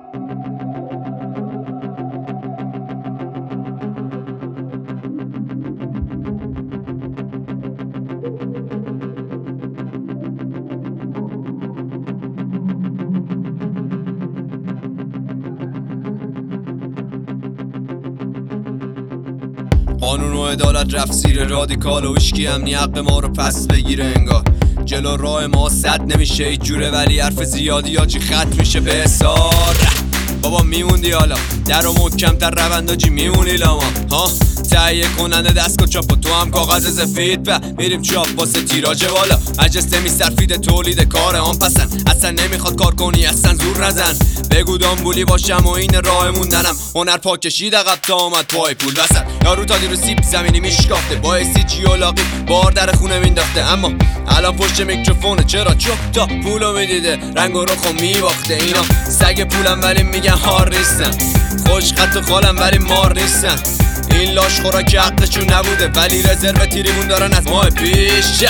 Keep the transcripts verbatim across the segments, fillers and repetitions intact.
قانون و عدالت رفت زیر رادیکال و هیچکی امنی حق ما رو پس بگیره انگار جلو راه ما صد نمیشه هیچ جوره ولی حرف زیادی آجی خط میشه به حسار بابا میموندی حالا در و محکمتر رونداجی میمونی لاما ها تهیه کننده دستگاه چاپ و تو هم کاغذ سفید و میریم چاپ واسه تیراژ بالا مجلس نمیصرفید تولید کار هم پسند اصلا نمیخواد کار کنی اصلا زور نزن بگو دامبولی باشم و این راه موندنم هنر پاک کشید عقب تا اومد پای پول وسط یارو تا دیرو سیب زمینی میشکافته باعثی جیولاقی بار در خونه مینداخته اما الان پشت میکروفونه چرا چوب تا پولو میدیده رنگ و رخو میباخته اینا سگ پولم ولی میگن هار نیستن خوش خط و خالم ولی مار نیستن این لاش خوراک حقشون نبوده ولی رزرو تیریمون دارن از ماه پیش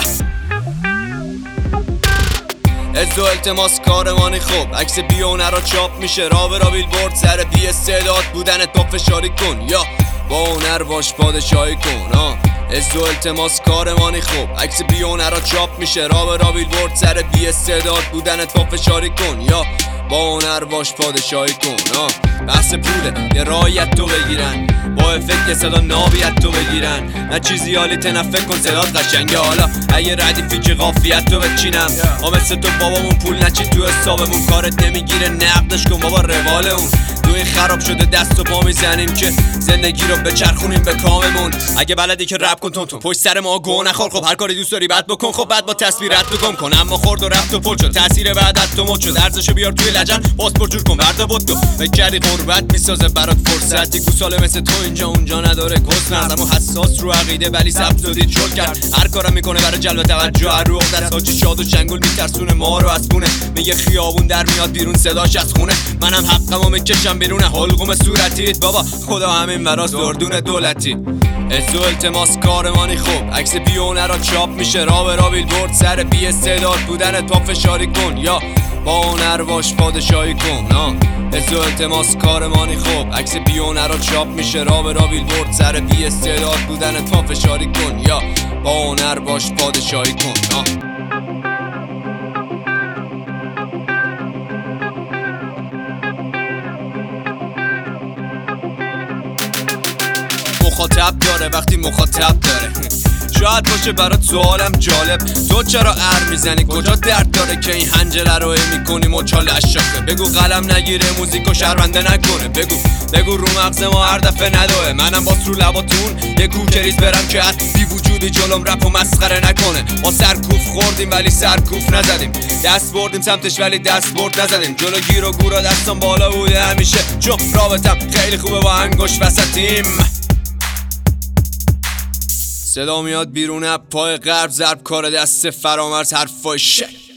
از و التماس کاروانی خوب عکس بیونه را چاپ میشه را به را بیلبورد سر بی استعداد بودن تو فشاری کن یا با هنر باش پادشاهی کن آه. از و التماس کاروانی خوب عکس بیونه را چاپ میشه را به را بیلبورد سر بی استعداد بودن تو فشاری کن یا با هنر باش پادشاهی کن آه. بحث پوله یه رایت تو بگیرن با افکت صدا نابیت تو بگیرن نه چیزی حالی تنفک کن صدات قشنگه حالا اگه ردیفی که قافیت تو بچینم ما مثل تو بابامون پول نچی تو حسابمون کارت نمیگیره نقدش کن بابا روال اون تو این خراب شده دست و پا میزنیم که زندگی رو بچرخونیم به کاممون اگه بلدی که رپ کن تون تون پشت سر ما گو نخور خب هر کاری دوست داری بعد بکن خب بعد با تصویرت بگم کن اما خورد و رفت و پل شد تاثیر بعدت تو مد شد ارزشو بیار توی لجن پاسپورت جور کن وردا بود تو بکردی قربت میسازه برات فرصتی گوساله مثل تو اینجا اونجا نداره گس نه اما حساس رو عقیده ولی سبز و دید شل کرد هر کارم میکنه برای جلب توجه هر رو دست حاجی شاد و شنگول میترسونه ما رو از خونه میگه خیابون در میاد بیرون صداش از خونه منم حقمو میکشم بیرون حلقوم صورتیت بابا خدا همین براست دردون دولتی از و التماس کاروانی خوب عکس بیونه را چاپ میشه را به را بیلبورد سر بی استعداد بودن تو فشاری کن یا با هنر باش پادشاهی کن آه. از و التماس کاروانی خوب عکس بیونه را چاپ میشه را به را بیلبورد سر بی استعداد بودن تو فشاری کن یا با هنر باش پادشاهی کن آه. مخاطب داره وقتی مخاطب داره شاید باشه برات سوالم جالب تو چرا ار میزنی کجا درد داره که این حنجره رو میکنی مچاله اشاقه بگو قلم نگیره موزیکو شرمنده نکنه بگو بگو رو مغز ما هر دفعه ندوه منم باز رو لباتون یه کوکریز برم که از بی وجودی جلوم رپ و مسخره نکنه ما سرکوف خوردیم ولی سرکوف نزدیم دست بردیم سمتش ولی دست برد نزدیم جلو گیر و گورا دستم بالا بوده همیشه چون رابطم خیلی خوبه با انگوش وسطیم صدا میاد بیرون پای غرب ضرب کار دست فرامرز حرفای شک